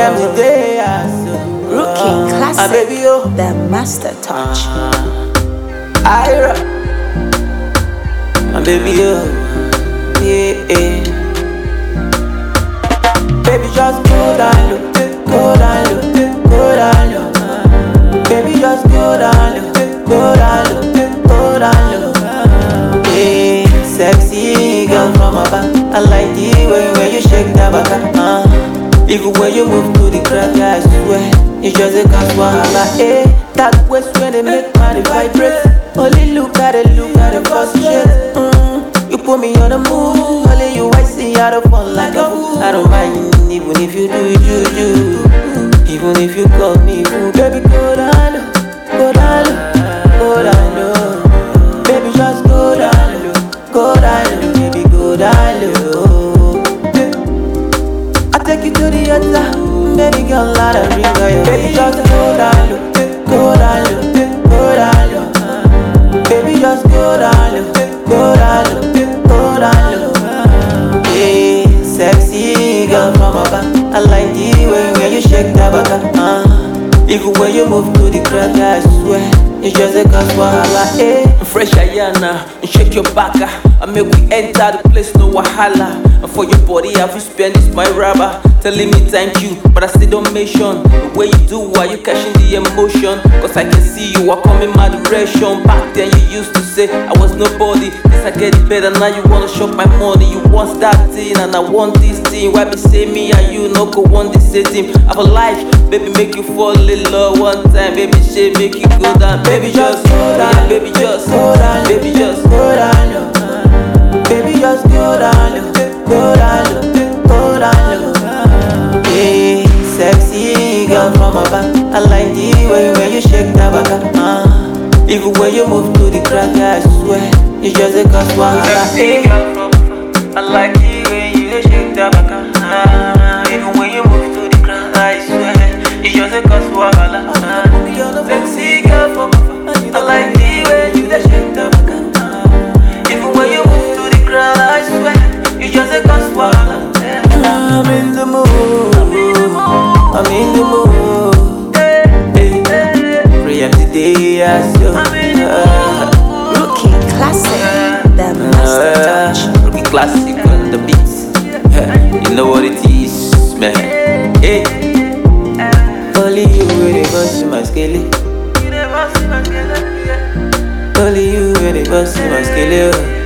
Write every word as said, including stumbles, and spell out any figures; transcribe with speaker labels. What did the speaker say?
Speaker 1: am the day I saw.
Speaker 2: Rookie classic,
Speaker 1: Ah, baby, oh.
Speaker 2: the master touch.
Speaker 1: Ira, my baby, oh, yeah, yeah. Baby, just go down low, go down low, go down low. Baby, just go down low, go down low, go down low. Yeah, sexy girl from above, I like the way when you shake that back. Uh. Even when you move to the crowd, yeah, I swear, it's just a casuala. Eh, that waist when they make money vibrate. Only look at it, look at it, first shit. Mm, you put me on the move. Only you, I see out of fun like a fool. I don't mind, even if you do, do, do. Even if you call me fool. Baby, go down low, go down low, go down low. Baby, just go down low, go down low. Baby, go down low. I take you to the altar, baby girl, let her ring on your baby, just go down low, go down low, go down low. Baby, just go down low, go down low, go down low. Yeah, sexy girl from above, I like the way when you shake that back. Uh, even when you move to the crowd, I swear, it's just a casuala. Eh, fresh Ayana, and shake your back. I make we enter the place, no wahala. And for your body, have you spend this my rubber? Telling me thank you, but I still don't mention the way you do, why you catching the emotion? Cause I can see you are coming my direction. Back then you used to say I was nobody. This I get it better, now you wanna shop my money. You want that thing and I want this thing. Why be say me and you no go want this same? Have a life, baby, make you fall in love one time. Baby, shit, make you go down. Baby, just go down. Yeah, baby, just go down. Baby, just go down. Baby, just go down, go down, go down. Yeah, sexy girl from above, I like the way when you shake that back. Uh, even when you move to the crowd, I swear, it's just a casuala. Sexy girl from above, I like the way you shake that back. Uh, even when you move to the crowd, I swear, it's just a casuala. Uh, sexy girl from above, I like the way you shake that back. Uh, even when you move to the crowd, I swear, it's just a casuala. I'm in the mood, I'm in the mood, I'm in the mood. Hey, free up the day, I saw.
Speaker 2: Rookie classic, the master touch.
Speaker 1: Rookie classic on the beats. You know what it is, man. Hey, only you really bust my skelly. Only you really bust my skelly.